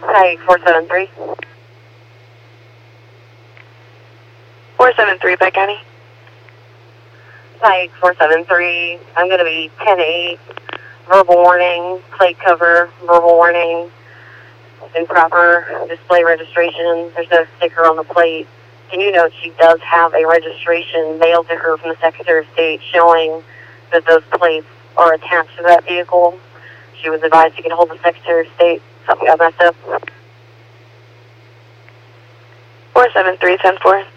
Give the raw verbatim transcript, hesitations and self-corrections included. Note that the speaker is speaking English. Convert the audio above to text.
Hi, four seven three. four seven three, Pike County. Hi, four seven three. I'm going to be ten eight. Verbal warning, plate cover, verbal warning, improper display registration. There's no sticker on the plate. Can you note she does have a registration mailed to her from the Secretary of State showing that those plates are attached to that vehicle? She was advised to get a hold of the Secretary of State. Something got messed up. four seven three, ten four.